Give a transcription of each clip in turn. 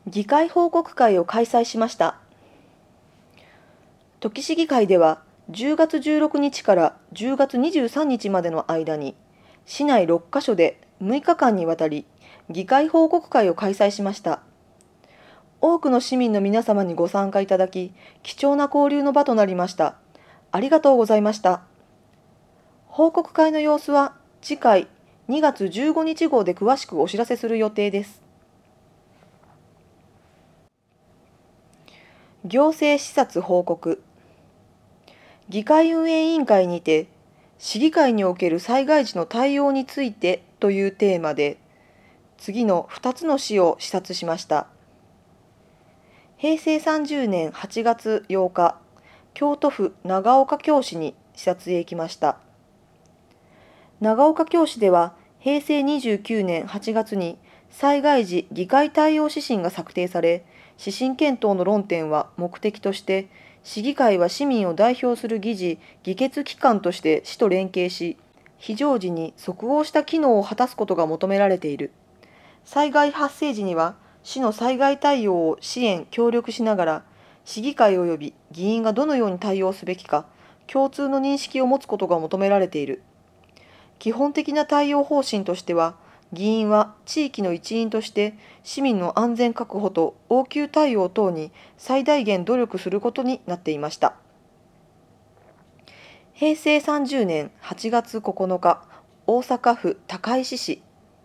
議会報告会を開催しました。土岐市議会では10月16日から10月23日までの間に市内6カ所で6日間にわたり議会報告会を開催しました。多くの市民の皆様にご参加いただき、貴重な交流の場となりました。ありがとうございました。報告会の様子は次回2月15日号で詳しくお知らせする予定です。行政視察報告。議会運営委員会にて、市議会における災害時の対応についてというテーマで、次の2つの市を視察しました。平成30年8月8日、京都府長岡京市に視察へ行きました。長岡京市では、平成29年8月に災害時議会対応指針が策定され、指針検討の論点は目的として、市議会は市民を代表する議事・議決機関として市と連携し、非常時に即応した機能を果たすことが求められている。災害発生時には、市の災害対応を支援・協力しながら、市議会及び議員がどのように対応すべきか、共通の認識を持つことが求められている。基本的な対応方針としては、議員は地域の一員として市民の安全確保と応急対応等に最大限努力することになっていました。平成30年8月9日、大阪府高石市。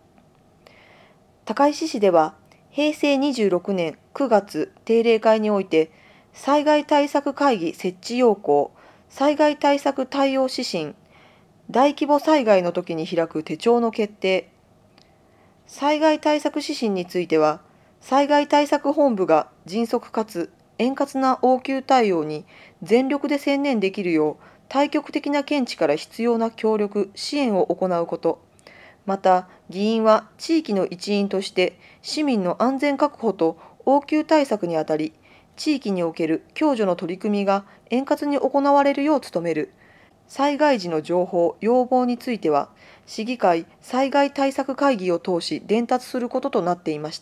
高石市では、平成26年9月定例会において、災害対策会議設置要項、災害対策対応指針、大規模災害の時に開く手帳の決定、災害対策指針については、災害対策本部が迅速かつ円滑な応急対応に全力で専念できるよう、対極的な見地から必要な協力・支援を行うこと、また、議員は地域の一員として市民の安全確保と応急対策にあたり、地域における共助の取り組みが円滑に行われるよう努める。災害時の情報・要望については、市議会災害対策会議を通し伝達することとなっていました。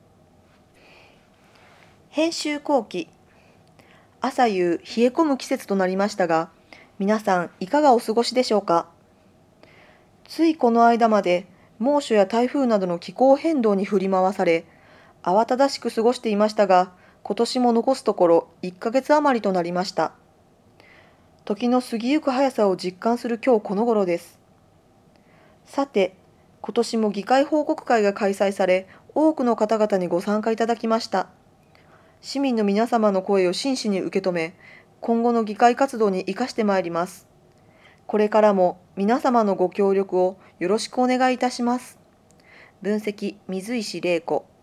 編集後期。朝夕冷え込む季節となりましたが、皆さんいかがお過ごしでしょうか。ついこの間まで猛暑や台風などの気候変動に振り回され、慌ただしく過ごしていましたが、今年も残すところ1ヶ月余りとなりました。時の過ぎゆく速さを実感する今日この頃です。さて、今年も議会報告会が開催され、多くの方々にご参加いただきました。市民の皆様の声を真摯に受け止め、今後の議会活動に生かしてまいります。これからも皆様のご協力をよろしくお願いいたします。分析、水石玲子。